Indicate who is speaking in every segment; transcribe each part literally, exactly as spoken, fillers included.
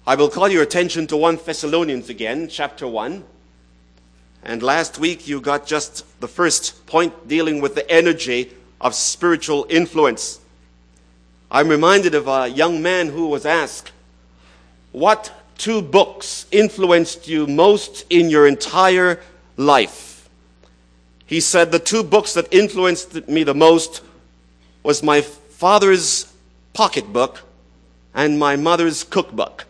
Speaker 1: I will call your attention to First Thessalonians again, chapter one. And last week you got just the first point dealing with the energy of spiritual influence. I'm reminded of a young man who was asked, what two books influenced you most in your entire life? He said, the two books that influenced me the most was my father's pocketbook and my mother's cookbook.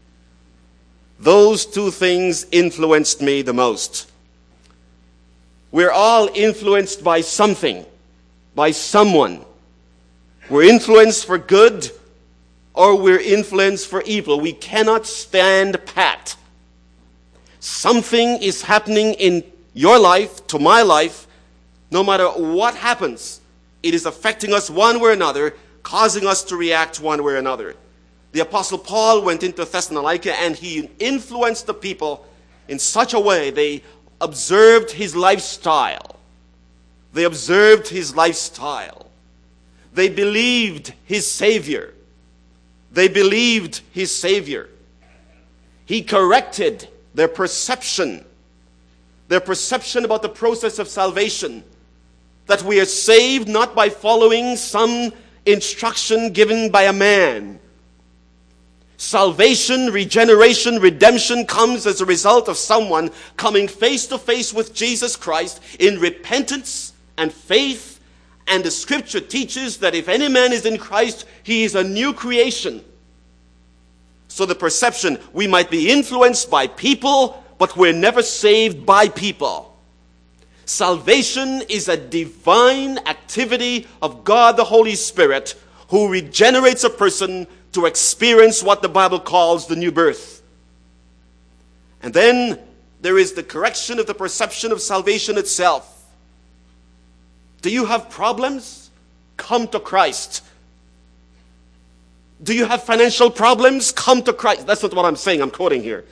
Speaker 1: Those two things influenced me the most. We're all influenced by something, by someone. We're influenced for good or we're influenced for evil. We cannot stand pat. Something is happening in your life, to my life, no matter what happens. It is affecting us one way or another, causing us to react one way or another. The Apostle Paul went into Thessalonica and he influenced the people in such a way. They observed his lifestyle. They observed his lifestyle. They believed his Savior. They believed his Savior. He corrected their perception, their perception about the process of salvation, that we are saved not by following some instruction given by a man. Salvation, regeneration, redemption comes as a result of someone coming face to face with Jesus Christ in repentance and faith. And the scripture teaches that if any man is in Christ, he is a new creation. So the perception, we might be influenced by people, but we're never saved by people. Salvation is a divine activity of God the Holy Spirit who regenerates a person to experience what the Bible calls the new birth. And then there is the correction of the perception of salvation itself. Do you have problems? Come to Christ. Do you have financial problems? Come to Christ. That's not what I'm saying. I'm quoting here.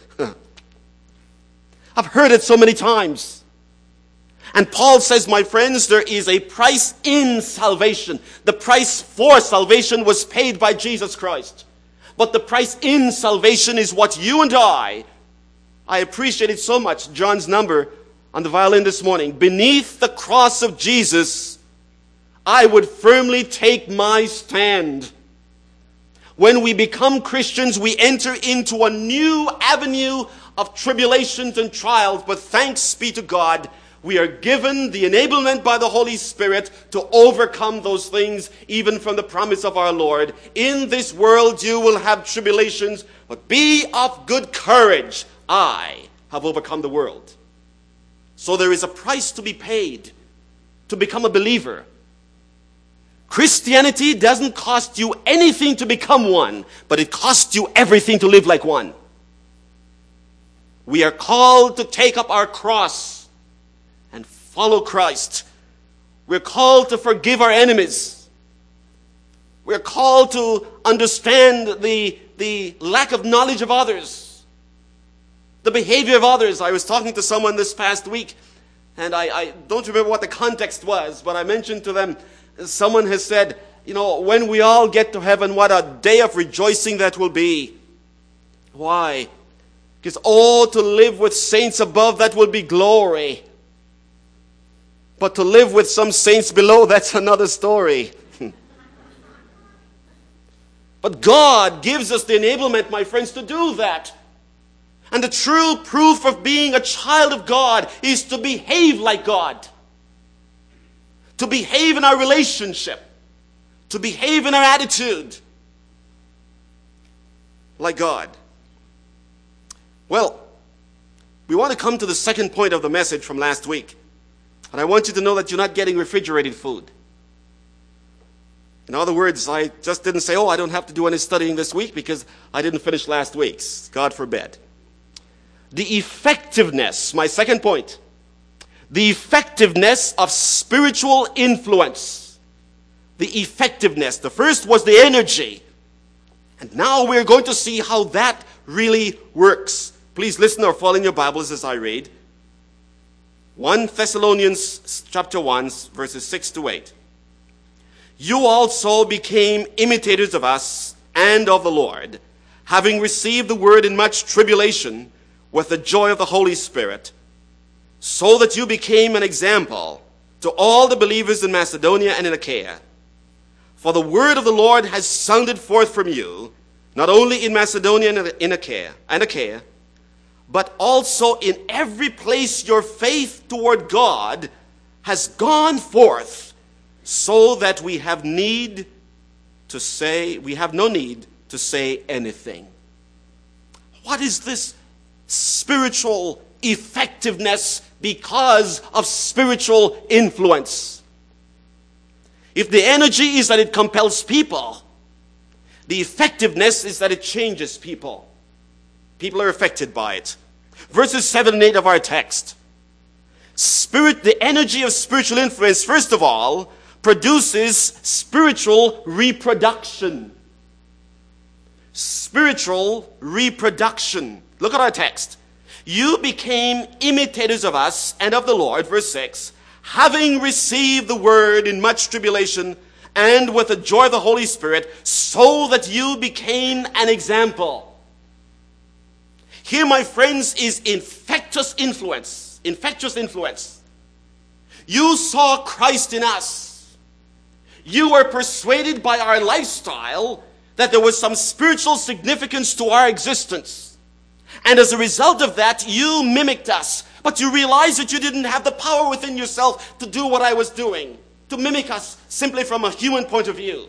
Speaker 1: I've heard it so many times. And Paul says, my friends, there is a price in salvation. The price for salvation was paid by Jesus Christ. But the price in salvation is what you and I, I appreciate it so much, John's number on the violin this morning. Beneath the cross of Jesus, I would firmly take my stand. When we become Christians, we enter into a new avenue of tribulations and trials. But thanks be to God, we are given the enablement by the Holy Spirit to overcome those things, even from the promise of our Lord. In this world you will have tribulations, but be of good courage. I have overcome the world. So there is a price to be paid to become a believer. Christianity doesn't cost you anything to become one, but it costs you everything to live like one. We are called to take up our cross and follow Christ. We're called to forgive our enemies. We're called to understand the, the lack of knowledge of others, the behavior of others. I was talking to someone this past week, and I, I don't remember what the context was, but I mentioned to them, someone has said, you know, when we all get to heaven, what a day of rejoicing that will be. Why? Because, oh, to live with saints above, that will be glory. But to live with some saints below, that's another story. But God gives us the enablement, my friends, to do that. And the true proof of being a child of God is to behave like God. To behave in our relationship. To behave in our attitude like God. Well, we want to come to the second point of the message from last week. And I want you to know that you're not getting refrigerated food. In other words, I just didn't say, oh, I don't have to do any studying this week because I didn't finish last week's. God forbid. The effectiveness, my second point, the effectiveness of spiritual influence. The effectiveness. The first was the energy. And now we're going to see how that really works. Please listen or follow in your Bibles as I read. First Thessalonians chapter one, verses six to eight. You also became imitators of us and of the Lord, having received the word in much tribulation with the joy of the Holy Spirit, so that you became an example to all the believers in Macedonia and in Achaia. For the word of the Lord has sounded forth from you, not only in Macedonia and in Achaia, and Achaia, but also in every place your faith toward God has gone forth, so that we have need to say, we have no need to say anything. What is this spiritual effectiveness because of spiritual influence? If the energy is that it compels people, the effectiveness is that it changes people. People are affected by it. Verses seven and eight of our text. Spirit, the energy of spiritual influence, first of all, produces spiritual reproduction. Spiritual reproduction. Look at our text. You became imitators of us and of the Lord, verse six, having received the word in much tribulation and with the joy of the Holy Spirit, so that you became an example. Here, my friends, is infectious influence. Infectious influence. You saw Christ in us. You were persuaded by our lifestyle that there was some spiritual significance to our existence. And as a result of that, you mimicked us. But you realized that you didn't have the power within yourself to do what I was doing, to mimic us simply from a human point of view.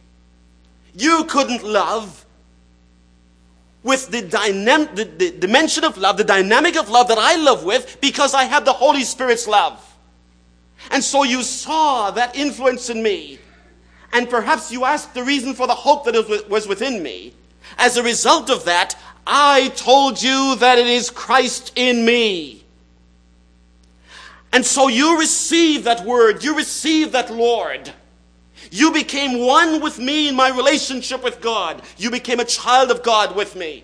Speaker 1: You couldn't love with the, dynam- the, the dimension of love, the dynamic of love that I love with, because I had the Holy Spirit's love. And so you saw that influence in me. And perhaps you asked the reason for the hope that was within me. As a result of that, I told you that it is Christ in me. And so you received that word. You received that Lord. You became one with me in my relationship with God. You became a child of God with me.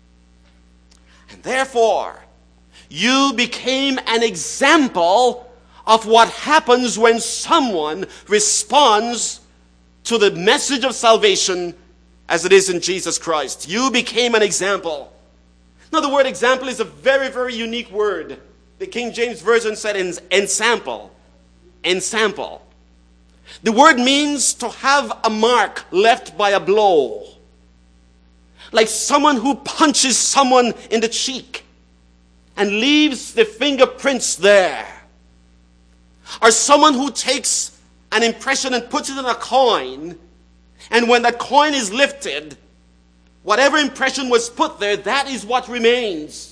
Speaker 1: And therefore, you became an example of what happens when someone responds to the message of salvation as it is in Jesus Christ. You became an example. Now, the word example is a very, very unique word. The King James Version said ensample. Ensample. The word means to have a mark left by a blow. Like someone who punches someone in the cheek and leaves the fingerprints there. Or someone who takes an impression and puts it in a coin, and when that coin is lifted, whatever impression was put there, that is what remains.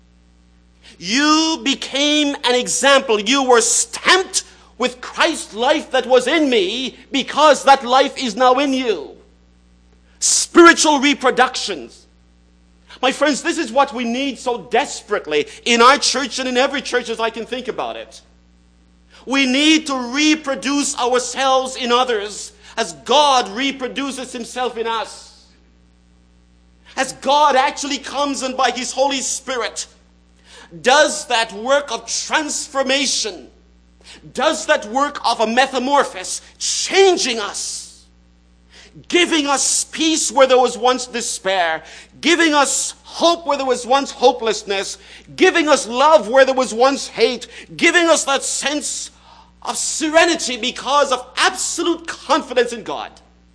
Speaker 1: You became an example. You were stamped with Christ's life that was in me because that life is now in you. Spiritual reproductions. My friends, this is what we need so desperately in our church and in every church as I can think about it. We need to reproduce ourselves in others as God reproduces himself in us. As God actually comes and by his Holy Spirit does that work of transformation, does that work of a metamorphosis, changing us, giving us peace where there was once despair, giving us hope where there was once hopelessness, giving us love where there was once hate, giving us that sense of serenity because of absolute confidence in God.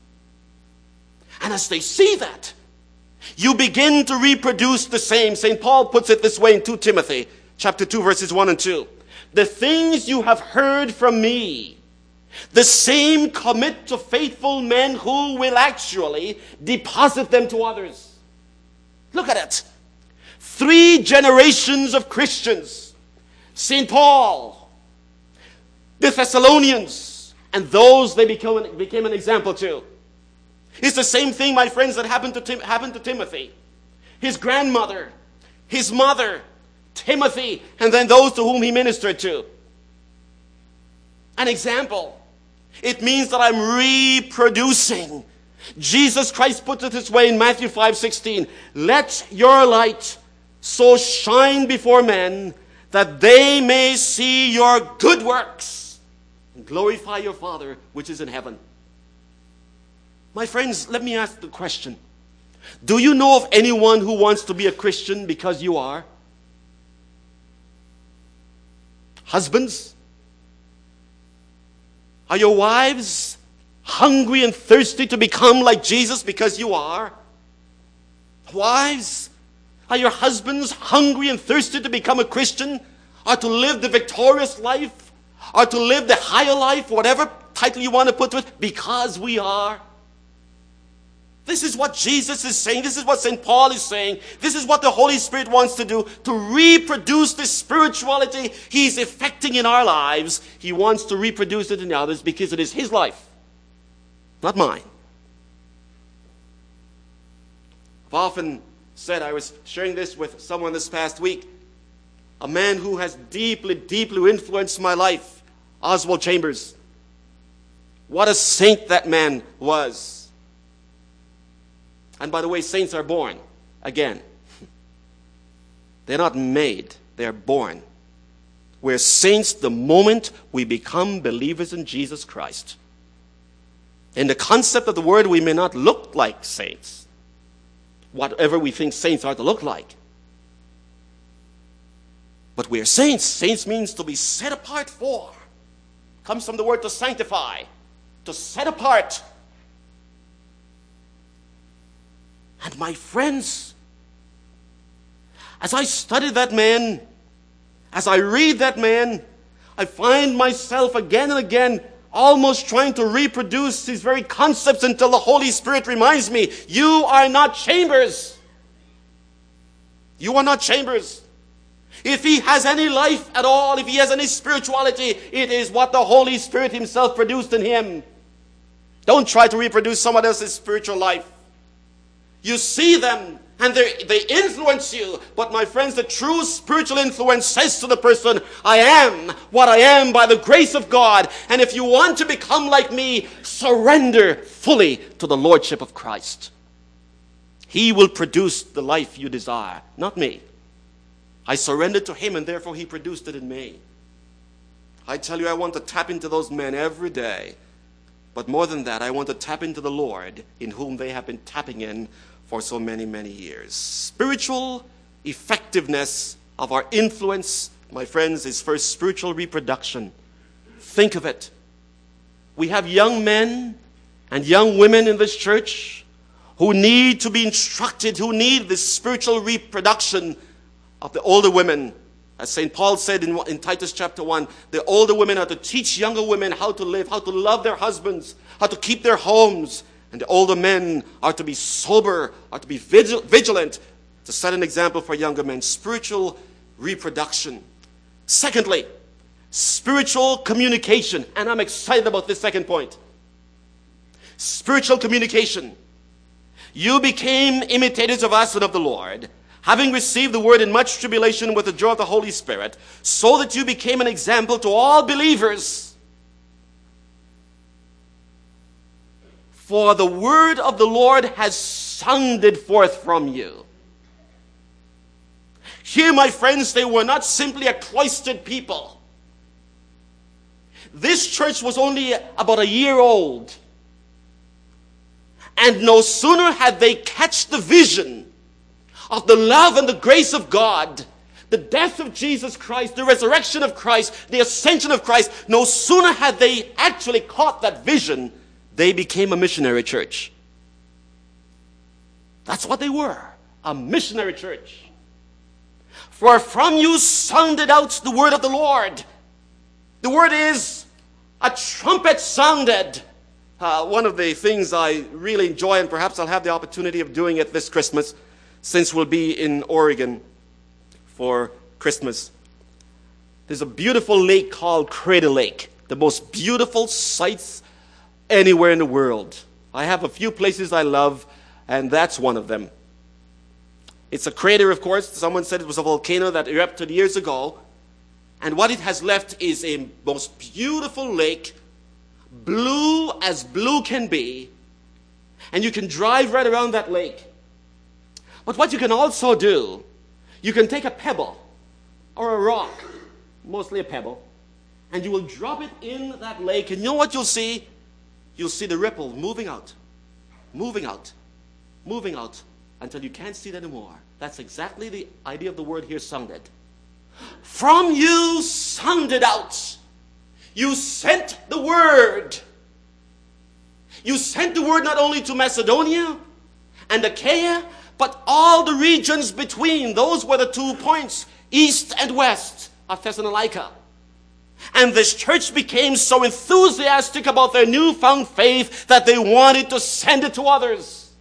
Speaker 1: And as they see that, you begin to reproduce the same. Saint Paul puts it this way in Second Timothy chapter two, verses one and two. The things you have heard from me, the same commit to faithful men who will actually deposit them to others. Look at it. Three generations of Christians. Saint Paul, the Thessalonians, and those they became, became an example to. It's the same thing, my friends, that happened to, Tim, happened to Timothy. His grandmother, his mother, Timothy, and then those to whom he ministered to. An example. It means that I'm reproducing. Jesus Christ puts it this way in Matthew five sixteen. Let your light so shine before men that they may see your good works and glorify your Father which is in heaven. My friends, let me ask the question. Do you know of anyone who wants to be a Christian because you are? Husbands, are your wives hungry and thirsty to become like Jesus because you are? Wives, are your husbands hungry and thirsty to become a Christian, or to live the victorious life, or to live the higher life, whatever title you want to put to it, because we are? This is what Jesus is saying. This is what Saint Paul is saying. This is what the Holy Spirit wants to do, to reproduce this spirituality He's effecting in our lives. He wants to reproduce it in others because it is His life, not mine. I've often said, I was sharing this with someone this past week, a man who has deeply, deeply influenced my life, Oswald Chambers. What a saint that man was. And by the way, saints are born again. They're not made, they're born. We're saints the moment we become believers in Jesus Christ. In the concept of the word, we may not look like saints, whatever we think saints are to look like. But we're saints. Saints means to be set apart for. Comes from the word to sanctify, to set apart. And my friends, as I study that man, as I read that man, I find myself again and again almost trying to reproduce these very concepts until the Holy Spirit reminds me, you are not Chambers. You are not Chambers. If he has any life at all, if he has any spirituality, it is what the Holy Spirit Himself produced in him. Don't try to reproduce someone else's spiritual life. You see them and they influence you. But my friends, the true spiritual influence says to the person, I am what I am by the grace of God. And if you want to become like me, surrender fully to the Lordship of Christ. He will produce the life you desire, not me. I surrendered to Him and therefore He produced it in me. I tell you, I want to tap into those men every day. But more than that, I want to tap into the Lord in whom they have been tapping in for so many, many years. Spiritual effectiveness of our influence, my friends, is first spiritual reproduction. Think of it. We have young men and young women in this church who need to be instructed, who need this spiritual reproduction of the older women. As Saint Paul said in, in Titus chapter one, the older women are to teach younger women how to live, how to love their husbands, how to keep their homes. And the older men are to be sober, are to be vigil- vigilant, to set an example for younger men. Spiritual reproduction. Secondly, spiritual communication. And I'm excited about this second point. Spiritual communication. You became imitators of us and of the Lord, having received the word in much tribulation with the joy of the Holy Spirit, so that you became an example to all believers. For the word of the Lord has sounded forth from you. Here, my friends, they were not simply a cloistered people. This church was only about a year old. And no sooner had they catch the vision of the love and the grace of God, the death of Jesus Christ, the resurrection of Christ, the ascension of Christ, no sooner had they actually caught that vision, they became a missionary church. That's what they were, a missionary church. For from you sounded out the word of the Lord. The word is, a trumpet sounded. Uh, one of the things I really enjoy, and perhaps I'll have the opportunity of doing it this Christmas, since we'll be in Oregon for Christmas. There's a beautiful lake called Crater Lake, the most beautiful sights anywhere in the world. I have a few places I love, and that's one of them. It's a crater, of course. Someone said it was a volcano that erupted years ago. And what it has left is a most beautiful lake, blue as blue can be. And you can drive right around that lake. But what you can also do, you can take a pebble or a rock, mostly a pebble, and you will drop it in that lake. And you know what you'll see? You'll see the ripple moving out, moving out, moving out, until you can't see it anymore. That's exactly the idea of the word here, sounded. From you sounded out. You sent the word. You sent the word not only to Macedonia and Achaia, but all the regions between. Those were the two points, east and west of Thessalonica. And this church became so enthusiastic about their newfound faith that they wanted to send it to others.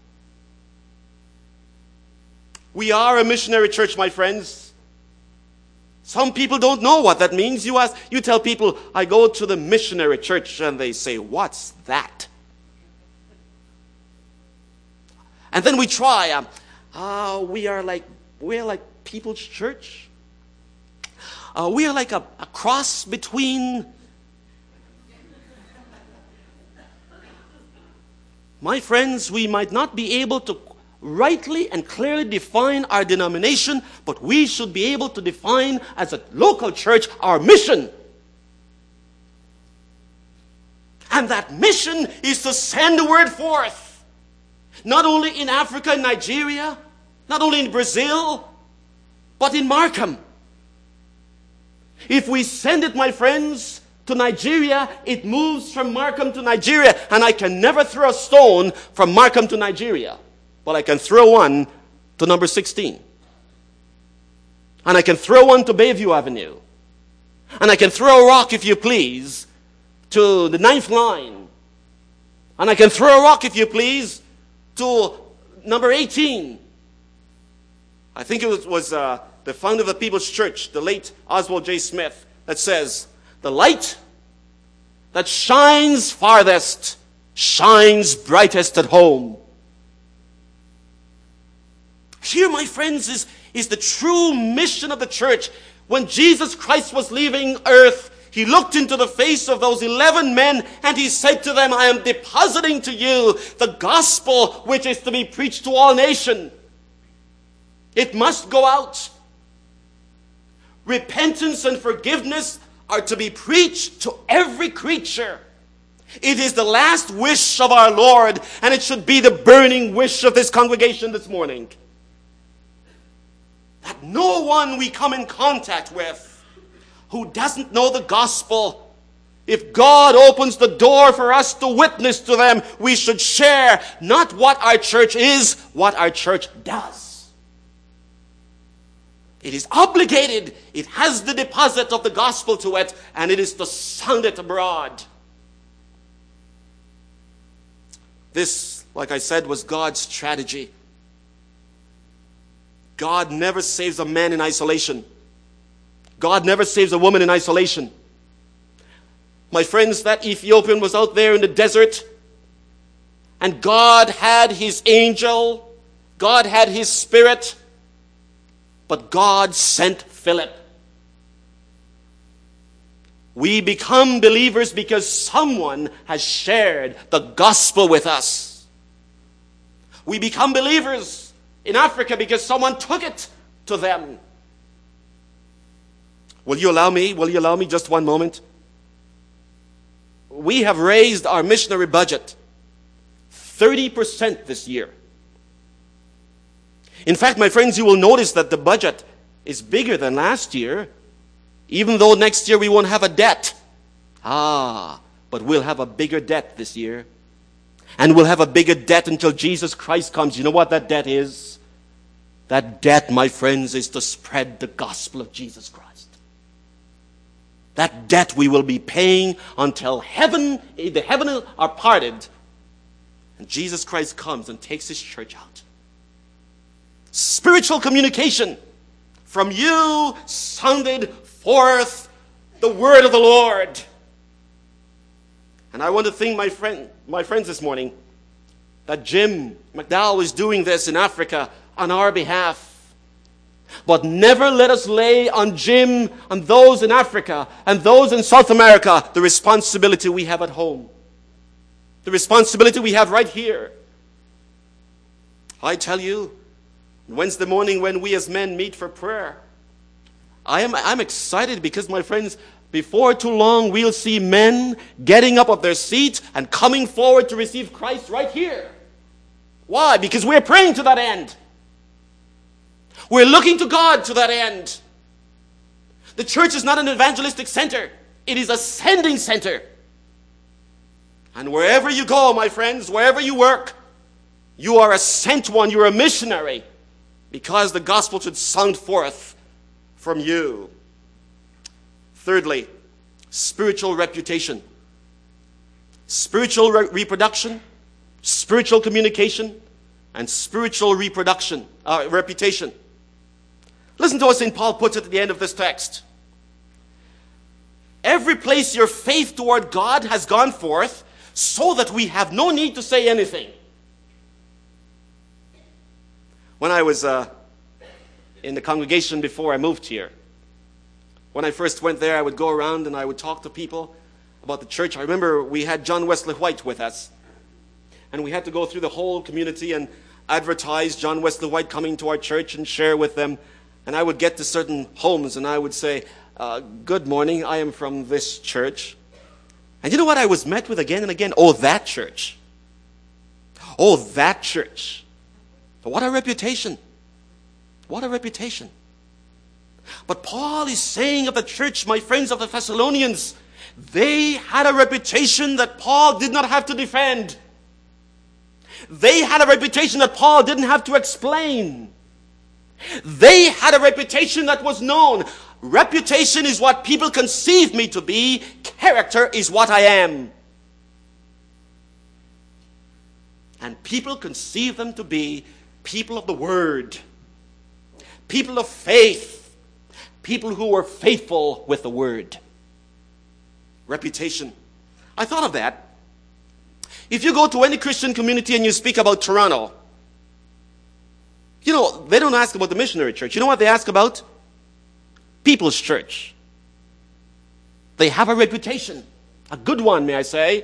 Speaker 1: We are a missionary church, my friends. Some people don't know what that means. You ask, you tell people, I go to the missionary church, and they say, what's that? And then we try. Um, uh, we are like we're like People's Church. Uh, we are like a, a cross between. My friends, we might not be able to rightly and clearly define our denomination, but we should be able to define as a local church our mission. And that mission is to send the word forth. Not only in Africa and Nigeria, not only in Brazil, but in Markham. If we send it, my friends, to Nigeria, it moves from Markham to Nigeria. And I can never throw a stone from Markham to Nigeria. But I can throw one to number sixteen. And I can throw one to Bayview Avenue. And I can throw a rock, if you please, to the ninth line. And I can throw a rock, if you please, to number eighteen. I think it was, was uh, the founder of the People's Church, the late Oswald J. Smith, that says, the light that shines farthest shines brightest at home. Here, my friends, is, is the true mission of the church. When Jesus Christ was leaving earth, he looked into the face of those eleven men and he said to them, I am depositing to you the gospel which is to be preached to all nations. It must go out. Repentance and forgiveness are to be preached to every creature. It is the last wish of our Lord, and it should be the burning wish of this congregation this morning. That no one we come in contact with who doesn't know the gospel, if God opens the door for us to witness to them, we should share not what our church is, what our church does. It is obligated. It has the deposit of the gospel to it, and it is to sound it abroad. This, like I said, was God's strategy. God never saves a man in isolation. God never saves a woman in isolation. My friends, that Ethiopian was out there in the desert, and God had his angel, God had his spirit, but God sent Philip. We become believers because someone has shared the gospel with us. We become believers in Africa because someone took it to them. Will you allow me? Will you allow me just one moment? We have raised our missionary budget thirty percent this year. In fact, my friends, you will notice that the budget is bigger than last year, even though next year we won't have a debt. Ah, but we'll have a bigger debt this year. And we'll have a bigger debt until Jesus Christ comes. You know what that debt is? That debt, my friends, is to spread the gospel of Jesus Christ. That debt we will be paying until heaven, the heavens are parted, and Jesus Christ comes and takes his church out. Spiritual communication. From you sounded forth the word of the Lord. And I want to thank my friend, my friends this morning that Jim McDowell is doing this in Africa on our behalf. But never let us lay on Jim and those in Africa and those in South America the responsibility we have at home. The responsibility we have right here. I tell you, Wednesday morning when we as men meet for prayer, I am I'm excited because, my friends, before too long we'll see men getting up off their seats and coming forward to receive Christ right here. Why? Because we're praying to that end. We're looking to God to that end. The church is not an evangelistic center. It is a sending center. And wherever you go, my friends, wherever you work, you are a sent one. You're a missionary, because the gospel should sound forth from you. Thirdly, spiritual reputation. Spiritual re- reproduction, spiritual communication, and spiritual reproduction, uh, reputation. Listen to what Saint Paul puts it at the end of this text. Every place your faith toward God has gone forth, so that we have no need to say anything. When I was uh, in the congregation before I moved here, when I first went there, I would go around and I would talk to people about the church. I remember we had John Wesley White with us, and we had to go through the whole community and advertise John Wesley White coming to our church and share with them. And I would get to certain homes and I would say, uh, good morning, I am from this church. And you know what I was met with again and again? Oh, that church. Oh, that church. But what a reputation. What a reputation. But Paul is saying of the church, my friends of the Thessalonians, they had a reputation that Paul did not have to defend. They had a reputation that Paul didn't have to explain. They had a reputation that was known. Reputation is what people conceive me to be. Character is what I am. And people conceive them to be people of the Word, people of faith, people who were faithful with the Word. Reputation. I thought of that. If you go to any Christian community and you speak about Toronto, you know, they don't ask about the missionary church. You know what they ask about? People's church. They have a reputation. A good one, may I say.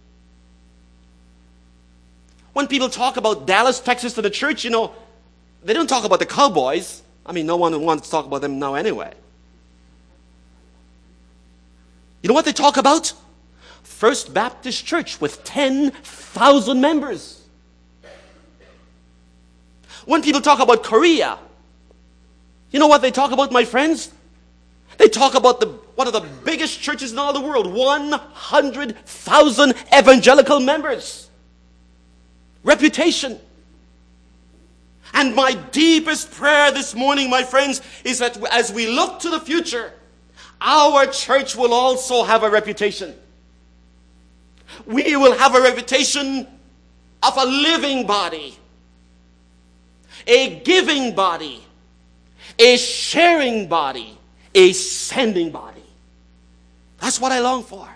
Speaker 1: When people talk about Dallas, Texas to the church, you know, they don't talk about the Cowboys. I mean, no one wants to talk about them now anyway. You know what they talk about? First Baptist Church with ten thousand members. When people talk about Korea, you know what they talk about, my friends? They talk about the one of the biggest churches in all the world, one hundred thousand evangelical members. Reputation. And my deepest prayer this morning, my friends, is that as we look to the future, our church will also have a reputation. We will have a reputation of a living body, a giving body, a sharing body, a sending body. That's what I long for.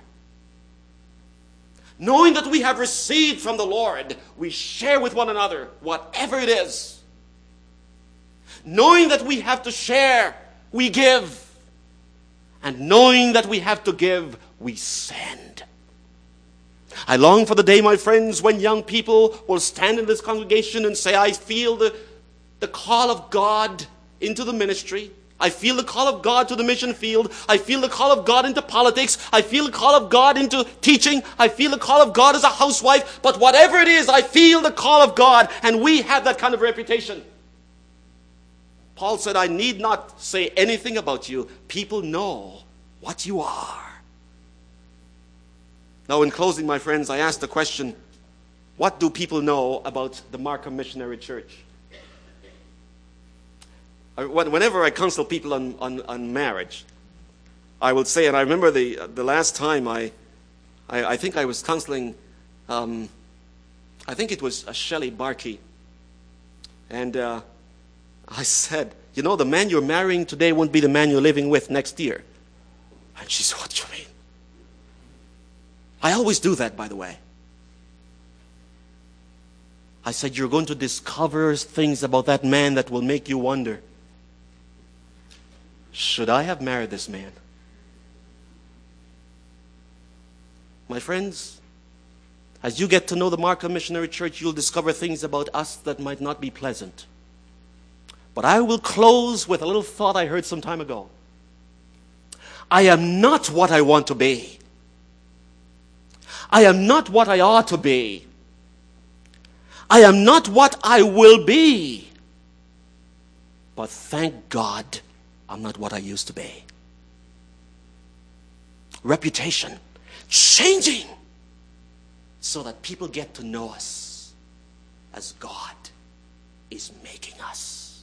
Speaker 1: Knowing that we have received from the Lord, we share with one another whatever it is. Knowing that we have to share, we give. And knowing that we have to give, we send. I long for the day, my friends, when young people will stand in this congregation and say, I feel the, the call of God into the ministry. I feel the call of God to the mission field. I feel the call of God into politics. I feel the call of God into teaching. I feel the call of God as a housewife. But whatever it is, I feel the call of God, and we have that kind of reputation. Paul said, I need not say anything about you. People know what you are. Now, in closing, my friends, I ask the question, what do people know about the Markham Missionary Church? Whenever I counsel people on, on, on marriage, I will say, and I remember the the last time I, I, I think I was counseling, um, I think it was uh, Shelley Barkey, and uh, I said, you know, the man you're marrying today won't be the man you're living with next year. And she said, what do you mean? I always do that, by the way. I said, you're going to discover things about that man that will make you wonder, should I have married this man? My friends, as you get to know the Markham Missionary Church, you'll discover things about us that might not be pleasant. But I will close with a little thought I heard some time ago. I am not what I want to be. I am not what I ought to be. I am not what I will be. But thank God I'm not what I used to be. Reputation changing so that people get to know us as God is making us.